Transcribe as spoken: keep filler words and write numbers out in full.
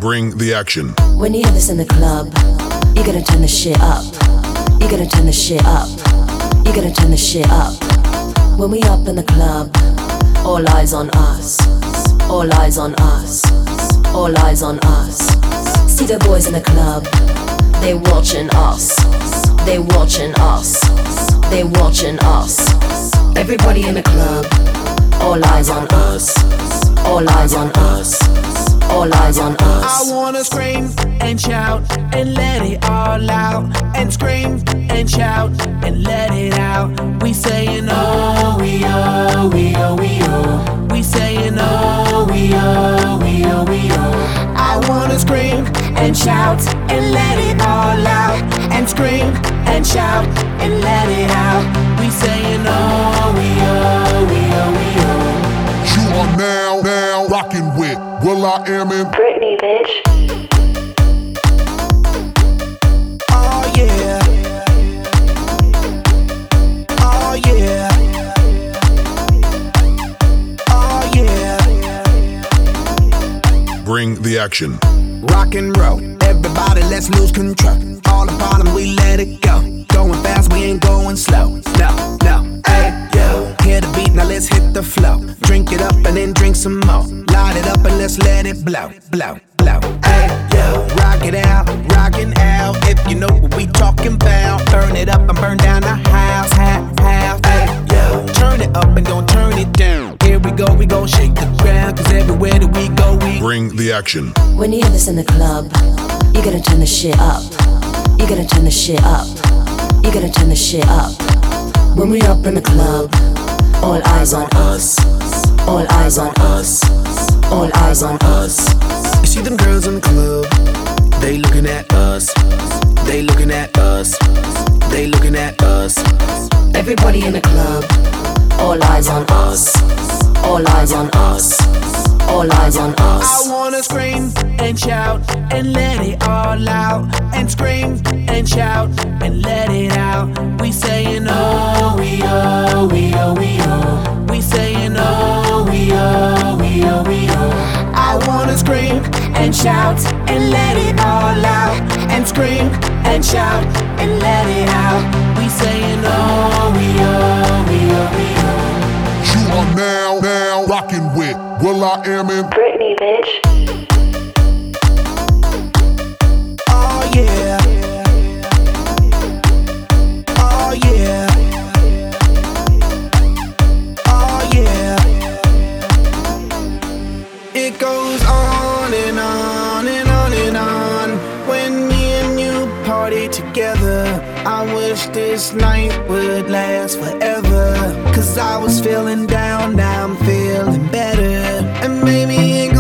Bring the action. When you hear this in the club, you gotta turn the shit up. You gotta turn the shit up. You gotta turn the shit up. When we up in the club, all eyes on us. All eyes on us. All eyes on us. See the boys in the club, they watching us. They watching us. They watching us. Everybody in the club, all eyes on us. All eyes on us. All eyes on us. I wanna scream and shout and let it all out. And scream and shout and let it out. We saying oh, we oh, we oh, we oh. We saying oh, we oh, we oh, we oh. I wanna scream and shout and let it all out. And scream and shout and let it out. We saying oh, we oh, we oh, we oh. You are now, now rocking with Will I Am in Britney, bitch. Oh yeah. Oh yeah. Oh yeah. Bring the action. Rock and roll, everybody let's lose control. All the bottom we let it go. Going fast, we ain't going slow. No, no, hey, yo. Hear the beat, now let's hit the flow. Drink it up and then drink some more. Light it up and let's let it blow, blow, blow. Hey, yo. Rock it out, rockin' out. If you know what we talking about. Burn it up and burn down the house, house, house. Hey, yo. Turn it up and don't turn it down. Here we go, we gon' shake the ground. Cause everywhere that we go, we Bring the action. When you hear this in the club, you gotta turn the shit up. You gotta turn the shit up. You gotta turn the shit up. When we up in the club, all eyes on us. All eyes on us. All eyes on us. You see them girls in the club, they looking at us. They looking at us. They looking at us. Everybody in the club, all eyes on us. All eyes on us. All eyes on us. I wanna scream and shout and let it all out. And scream and shout and let it out. We saying oh, we oh, we oh, we oh. We saying oh, we oh, we oh, we oh. I wanna scream and shout and let it all out. And scream and shout and let it out. We saying oh, we oh, we oh, we oh. You are now, now rocking with Will I Am in Britney, bitch. Oh yeah. Oh yeah. Oh yeah. It goes on and on and on and on. When me and you party together, I wish this night would last forever. Cause I was feeling down, now I'm feeling better. And maybe it